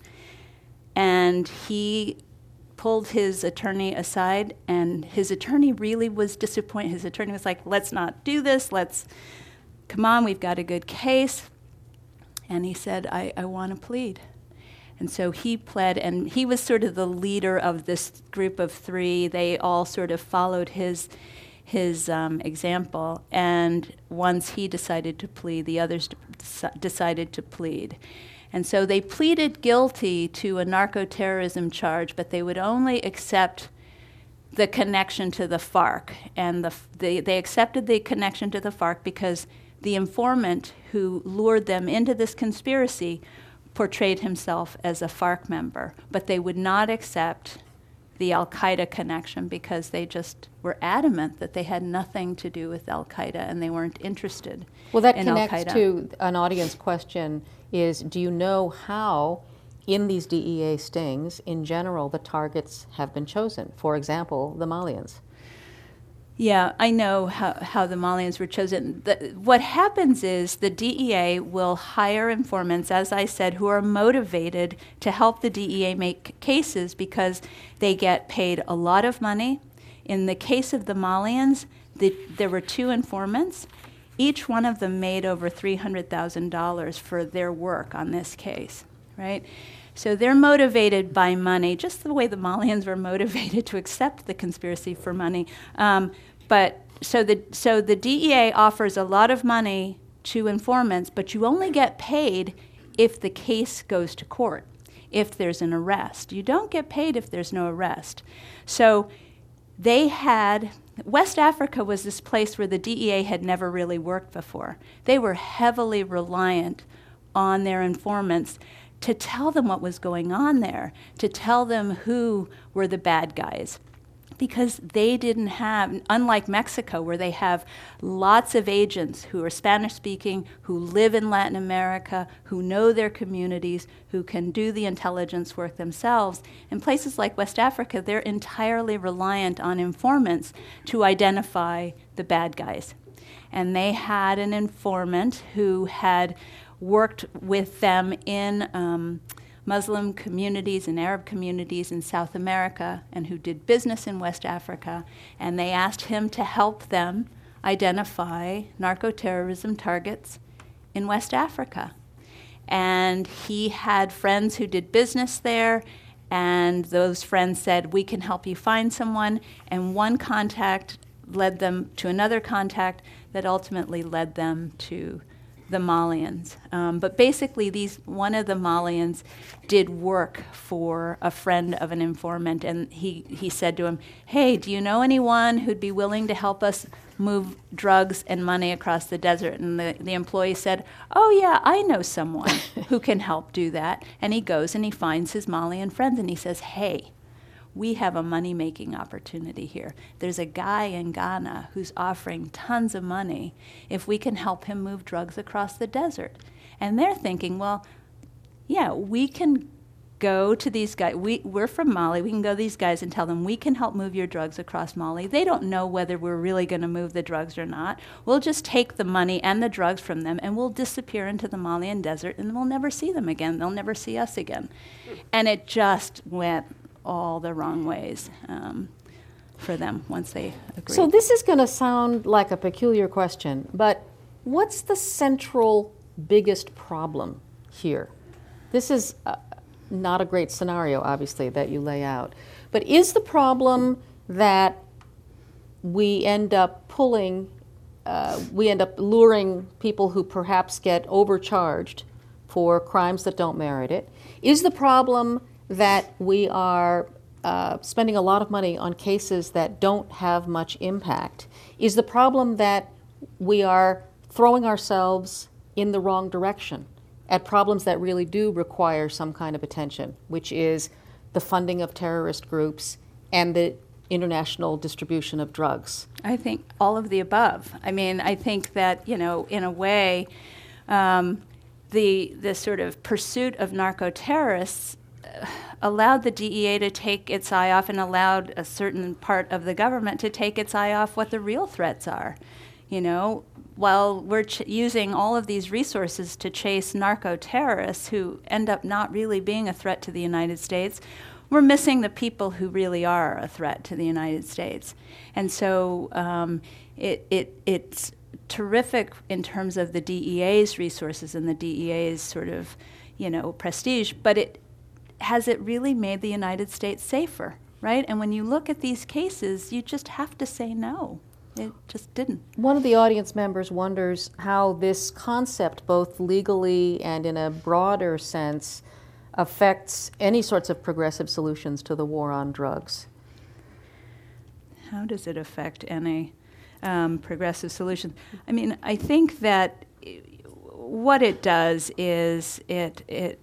S3: And he pulled his attorney aside, and his attorney really was disappointed. His attorney was like, let's not do this, let's, come on, we've got a good case. And he said, I, I want to plead. And so he pled, and he was sort of the leader of this group of three. They all sort of followed his his um, example, and once he decided to plead, the others d- decided to plead. And so they pleaded guilty to a narco-terrorism charge, but they would only accept the connection to the FARC. And the, they, they accepted the connection to the FARC because the informant who lured them into this conspiracy portrayed himself as a FARC member. But they would not accept the al-Qaeda connection because they just were adamant that they had nothing to do with al-Qaeda and they weren't interested
S2: Well, that
S3: in
S2: connects
S3: al-Qaeda.
S2: to an audience question is, do you know how in these D E A stings, in general, the targets have been chosen? For example, the Malians.
S3: Yeah, I know how, how the Malians were chosen. The, what happens is the D E A will hire informants, as I said, who are motivated to help the D E A make cases because they get paid a lot of money. In the case of the Malians, the, there were two informants. Each one of them made over three hundred thousand dollars for their work on this case, right? So they're motivated by money, just the way the Malians were motivated to accept the conspiracy for money. Um, but so the so the D E A offers a lot of money to informants, but you only get paid if the case goes to court, if there's an arrest. You don't get paid if there's no arrest. So they had, West Africa was this place where the D E A had never really worked before. They were heavily reliant on their informants to tell them what was going on there, to tell them who were the bad guys. Because they didn't have, unlike Mexico, where they have lots of agents who are Spanish-speaking, who live in Latin America, who know their communities, who can do the intelligence work themselves. In places like West Africa, they're entirely reliant on informants to identify the bad guys. And they had an informant who had worked with them in um, Muslim communities and Arab communities in South America and who did business in West Africa, and they asked him to help them identify narco-terrorism targets in West Africa. And he had friends who did business there, and those friends said, we can help you find someone, and one contact led them to another contact that ultimately led them to the Malians. Um, but basically, these one of the Malians did work for a friend of an informant, and he, he said to him, hey, do you know anyone who'd be willing to help us move drugs and money across the desert? And the, the employee said, oh, yeah, I know someone who can help do that. And he goes and he finds his Malian friends, and he says, hey, we have a money-making opportunity here. There's a guy in Ghana who's offering tons of money if we can help him move drugs across the desert. And they're thinking, well, yeah, we can go to these guys. We, we're from Mali. We can go to these guys and tell them, we can help move your drugs across Mali. They don't know whether we're really going to move the drugs or not. We'll just take the money and the drugs from them, and we'll disappear into the Malian desert, and we'll never see them again. They'll never see us again. And it just went all the wrong ways um, for them once they agreed.
S2: So this is going to sound like a peculiar question, but what's the central biggest problem here? This is uh, not a great scenario, obviously, that you lay out. But is the problem that we end up pulling, uh, we end up luring people who perhaps get overcharged for crimes that don't merit it? Is the problem that we are uh, spending a lot of money on cases that don't have much impact? Is the problem that we are throwing ourselves in the wrong direction at problems that really do require some kind of attention, which is the funding of terrorist groups and the international distribution of drugs?
S3: I think all of the above. I mean, I think that, you know, in a way, um, the the sort of pursuit of narco-terrorists allowed the D E A to take its eye off and allowed a certain part of the government to take its eye off what the real threats are. You know, while we're ch- using all of these resources to chase narco-terrorists who end up not really being a threat to the United States, we're missing the people who really are a threat to the United States. And so um, it, it it's terrific in terms of the D E A's resources and the D E A's sort of, you know, prestige, but it has it really made the United States safer, right? And when you look at these cases, you just have to say no. It just didn't.
S2: One of the audience members wonders how this concept, both legally and in a broader sense, affects any sorts of progressive solutions to the war on drugs.
S3: How does it affect any um, progressive solutions? I mean, I think that what it does is it it,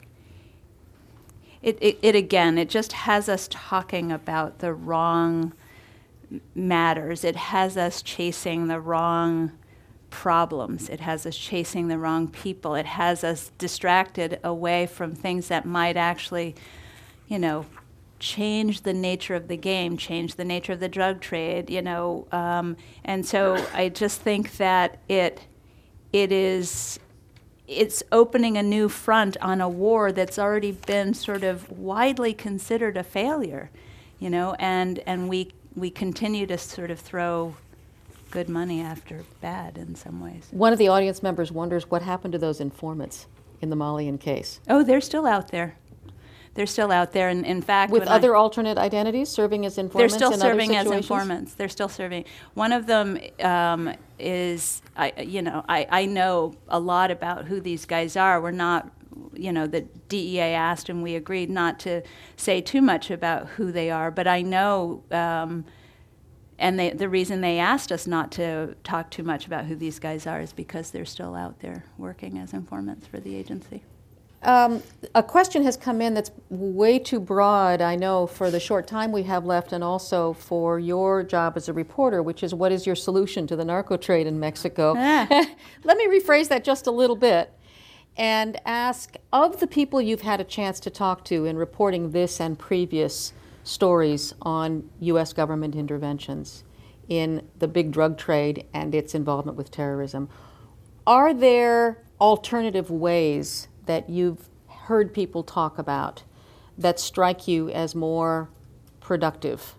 S3: it it it again it just has us talking about the wrong matters. It has us chasing the wrong problems. It has us chasing the wrong people. It has us distracted away from things that might actually, you know, change the nature of the game, change the nature of the drug trade, you know. Um, and so I just think that it it is it's opening a new front on a war that's already been sort of widely considered a failure, you know, and and we we continue to sort of throw good money after bad in some ways.
S2: One of the audience members wonders what happened to those informants in the Malian case.
S3: Oh, they're still out there. They're still out there, and in fact,
S2: with
S3: when
S2: other
S3: I,
S2: alternate identities serving as informants.
S3: they're still
S2: in
S3: serving
S2: other
S3: as
S2: situations?
S3: informants. They're still serving. One of them um, is, I, you know, I, I know a lot about who these guys are. We're not, you know, the D E A asked, and we agreed not to say too much about who they are. But I know, um, and they, the reason they asked us not to talk too much about who these guys are is because they're still out there working as informants for the agency.
S2: Um, a question has come in that's way too broad, I know, for the short time we have left, and also for your job as a reporter, which is, what is your solution to the narco trade in Mexico?
S3: Ah.
S2: Let me rephrase that just a little bit and ask, of the people you've had a chance to talk to in reporting this and previous stories on U S government interventions in the big drug trade and its involvement with terrorism, are there alternative ways that you've heard people talk about that strike you as more productive?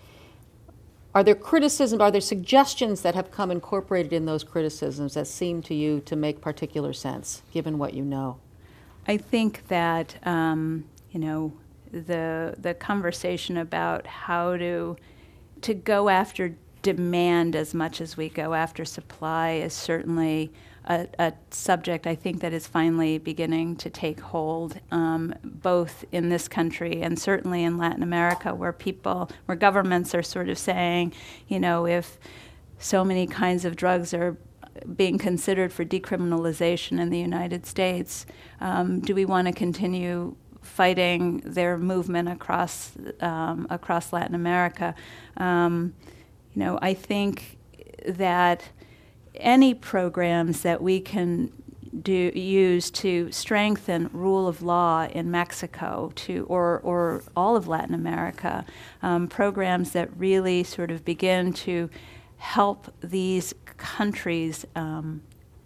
S2: Are there criticisms, are there suggestions that have come incorporated in those criticisms that seem to you to make particular sense, given what you know?
S3: I think that, um, you know, the the conversation about how to to go after demand as much as we go after supply is certainly a, a subject I think that is finally beginning to take hold, um, both in this country and certainly in Latin America, where people, where governments are sort of saying, you know, if so many kinds of drugs are being considered for decriminalization in the United States, um, do we want to continue fighting their movement across um, across Latin America? Um, you know, I think that any programs that we can do use to strengthen rule of law in Mexico, to or or all of Latin America, um, programs that really sort of begin to help these countries um,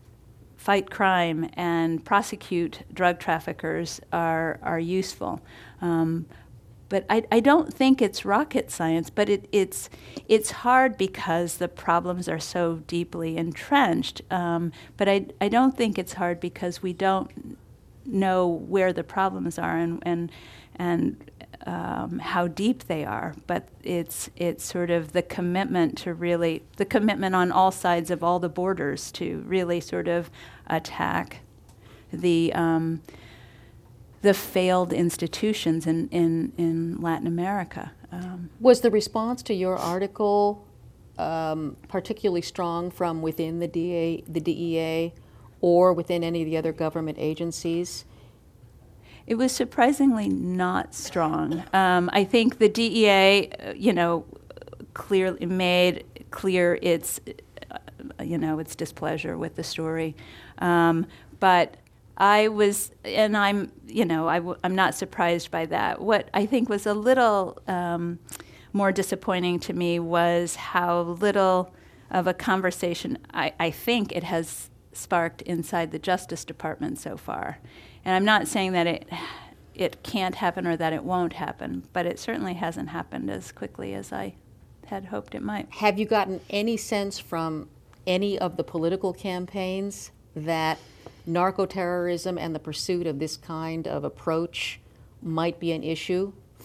S3: fight crime and prosecute drug traffickers are are useful. Um, But I, I don't think it's rocket science, but it, it's it's hard because the problems are so deeply entrenched. Um, but I, I don't think it's hard because we don't know where the problems are and and and um, how deep they are. But it's it's sort of the commitment to really the commitment on all sides of all the borders to really sort of attack the. Um, the failed institutions in, in, in Latin America. Um,
S2: Was the response to your article um, particularly strong from within the D A, the D E A or within any of the other government agencies?
S3: It was surprisingly not strong. Um, I think the D E A, uh, you know, clearly made clear its, uh, you know, its displeasure with the story, um, but I was, and I'm, you know, I w- I'm not surprised by that. What I think was a little um, more disappointing to me was how little of a conversation I, I think it has sparked inside the Justice Department so far. And I'm not saying that it it can't happen or that it won't happen, but it certainly hasn't happened as quickly as I had hoped it might.
S2: Have you gotten any sense from any of the political campaigns that narco-terrorism and the pursuit of this kind of approach might be an issue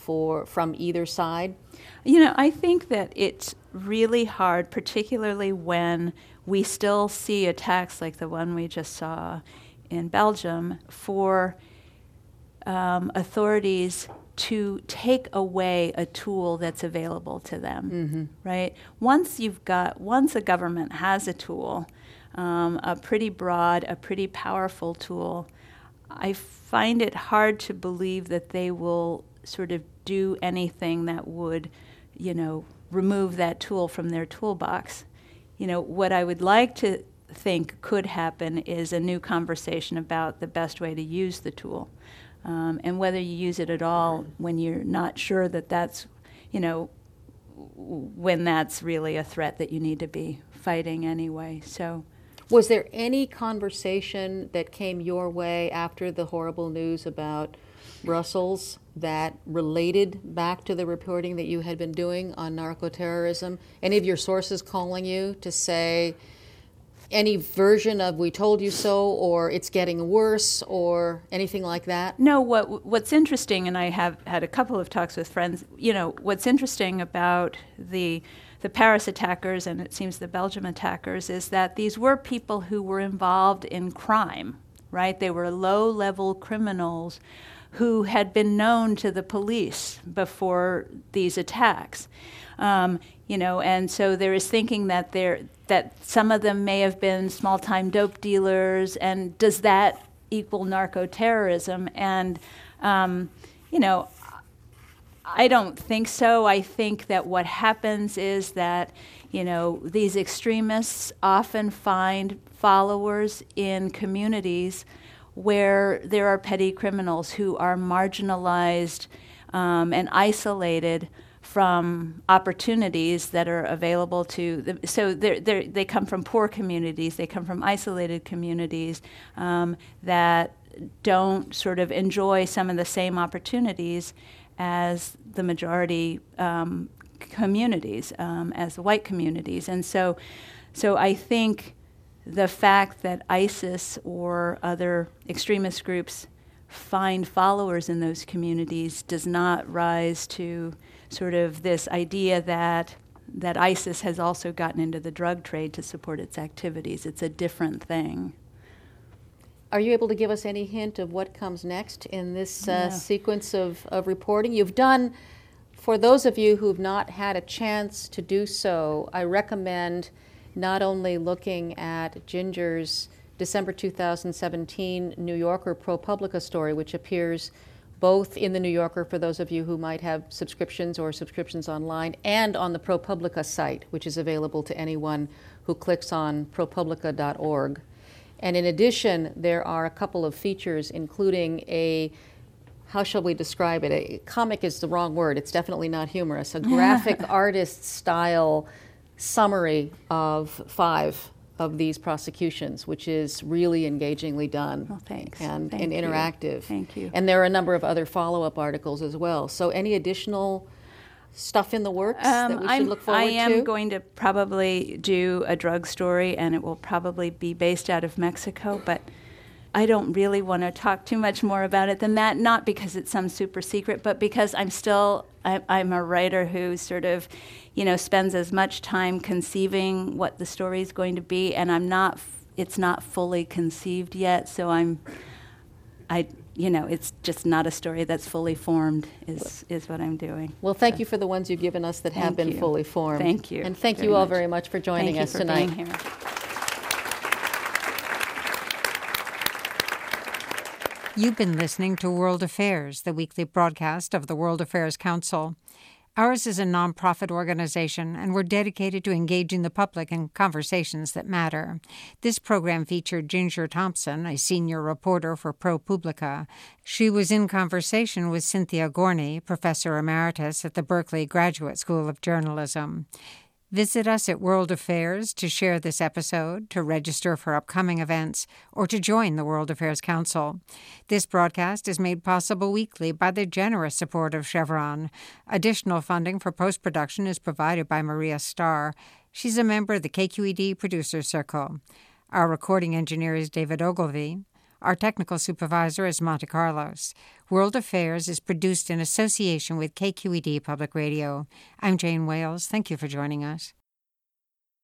S2: for from either side?
S3: You know, I think that it's really hard, particularly when we still see attacks like the one we just saw in Belgium, for um, authorities to take away a tool that's available to them, mm-hmm. right? Once you've got, once a government has a tool, um, a pretty broad, a pretty powerful tool, I find it hard to believe that they will sort of do anything that would, you know, remove that tool from their toolbox. You know, what I would like to think could happen is a new conversation about the best way to use the tool. Um, and whether you use it at all when you're not sure that that's, you know, when that's really a threat that you need to be fighting anyway. So,
S2: was there any conversation that came your way after the horrible news about Brussels that related back to the reporting that you had been doing on narco-terrorism? Any of your sources calling you to say any version of "we told you so" or "it's getting worse" or anything like that?
S3: No, what what's interesting, and I have had a couple of talks with friends, you know, what's interesting about the the Paris attackers, and it seems the Belgium attackers, is that these were people who were involved in crime, right? They were low-level criminals who had been known to the police before these attacks. Um, you know, and so there is thinking that there that some of them may have been small-time dope dealers, and does that equal narco-terrorism? And, um, you know, I don't think so. I think that what happens is that, you know, these extremists often find followers in communities where there are petty criminals who are marginalized um, and isolated from opportunities that are available to them. So they're, they're, they come from poor communities, they come from isolated communities um, that don't sort of enjoy some of the same opportunities as the majority um, communities, um, as the white communities. And so, so I think the fact that ISIS or other extremist groups find followers in those communities does not rise to sort of this idea that that ISIS has also gotten into the drug trade to support its activities. It's a different thing.
S2: Are you able to give us any hint of what comes next in this uh,
S3: Yeah.
S2: sequence of, of reporting? You've done, for those of you who've not had a chance to do so, I recommend not only looking at Ginger's December two thousand seventeen New Yorker ProPublica story, which appears both in the New Yorker for those of you who might have subscriptions or subscriptions online, and on the ProPublica site, which is available to anyone who clicks on pro publica dot org. And in addition, there are a couple of features, including a, how shall we describe it? A comic is the wrong word. It's definitely not humorous. A graphic artist style summary of five of these prosecutions, which is really engagingly done.
S3: Well, thanks.
S2: And,
S3: Thank
S2: and
S3: you.
S2: interactive.
S3: Thank you.
S2: And there are a number of other follow-up articles as well. So any additional stuff in the works
S3: Um,
S2: that we should
S3: I'm,
S2: look forward
S3: I am
S2: to?
S3: going to probably do a drug story, and it will probably be based out of Mexico, but I don't really want to talk too much more about it than that, not because it's some super secret, but because I'm still, I, I'm a writer who sort of, you know, spends as much time conceiving what the story is going to be, and I'm not, it's not fully conceived yet, so I'm, I, you know, it's just not a story that's fully formed is, is what I'm doing.
S2: Well, thank
S3: So.
S2: you for the ones you've given us that have
S3: Thank
S2: been
S3: you.
S2: fully formed.
S3: Thank you
S2: And thank
S3: very
S2: you all
S3: much.
S2: very much for joining
S3: Thank
S2: us
S3: you for
S2: tonight.
S3: being here.
S1: You've been listening to World Affairs, the weekly broadcast of the World Affairs Council. Ours is a nonprofit organization, and we're dedicated to engaging the public in conversations that matter. This program featured Ginger Thompson, a senior reporter for ProPublica. She was in conversation with Cynthia Gorney, professor emeritus at the Berkeley Graduate School of Journalism. Visit us at World Affairs to share this episode, to register for upcoming events, or to join the World Affairs Council. This broadcast is made possible weekly by the generous support of Chevron. Additional funding for post-production is provided by Maria Starr. She's a member of the K Q E D Producer Circle. Our recording engineer is David Ogilvy. Our technical supervisor is Monte Carlos. World Affairs is produced in association with K Q E D Public Radio. I'm Jane Wales. Thank you for joining us.